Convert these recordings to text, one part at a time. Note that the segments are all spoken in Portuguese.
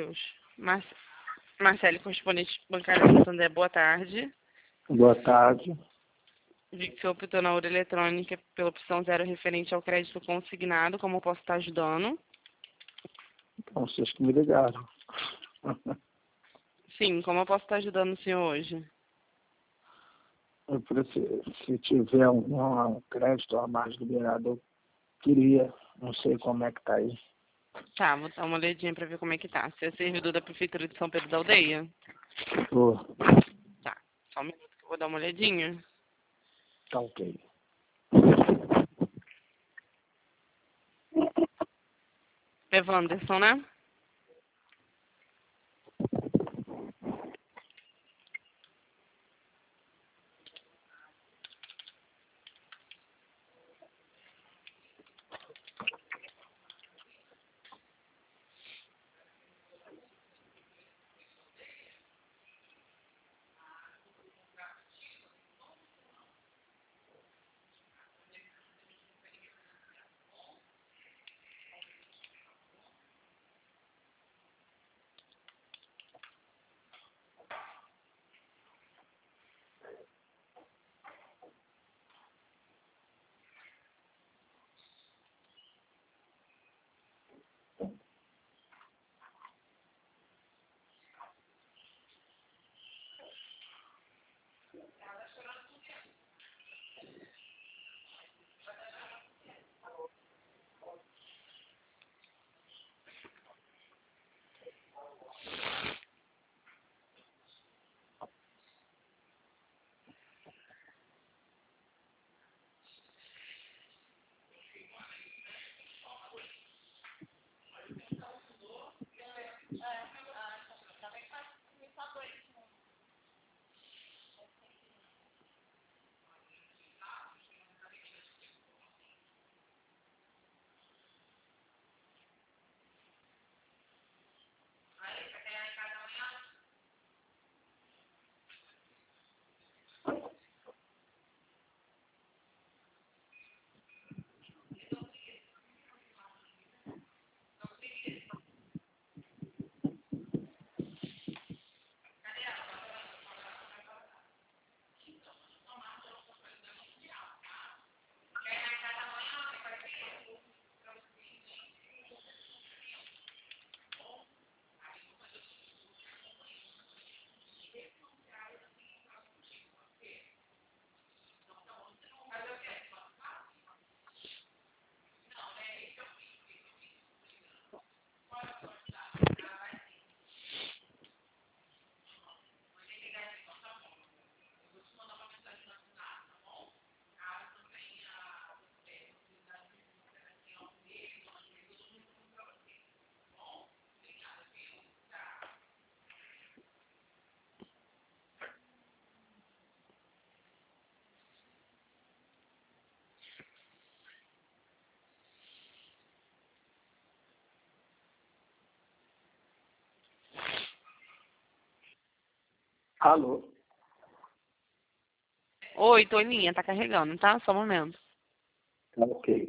Deus. Marcele, correspondente bancário Santander, boa tarde. Boa tarde. Vi que você optou na urna eletrônica pela opção 0 referente ao crédito consignado. Como eu posso estar ajudando? Então, vocês que me ligaram. Sim, como eu posso estar ajudando o senhor hoje? Eu preciso, se tiver um crédito a mais liberado, eu queria. Não sei como é que tá aí. Tá, vou dar uma olhadinha pra ver como é que tá. Você é servidor da Prefeitura de São Pedro da Aldeia? Tô. Tá, só um minuto que eu vou dar uma olhadinha. Tá ok. É Wanderson, né? Alô? Oi, tô em linha, tá carregando, tá? Só um momento. Tá ok.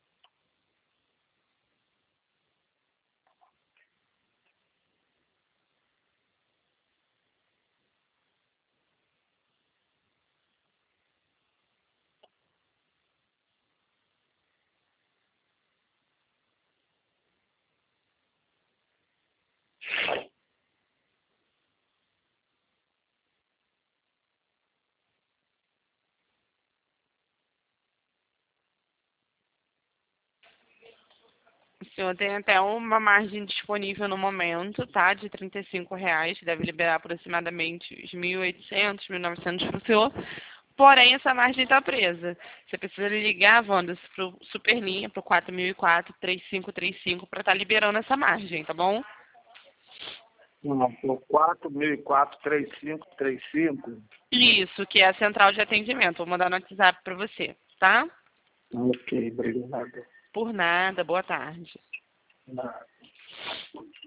O senhor tem até uma margem disponível no momento, tá? De R$ 35, deve liberar aproximadamente os 1.800, 1.900 para o senhor. Porém, essa margem está presa. Você precisa ligar, Wanda, para o Superlinha, para o 4004-3535, para estar liberando essa margem, tá bom? Não, por 4004-3535. Isso, que é a central de atendimento. Vou mandar no WhatsApp para você, tá? Ok, obrigado. Por nada, boa tarde. Nada.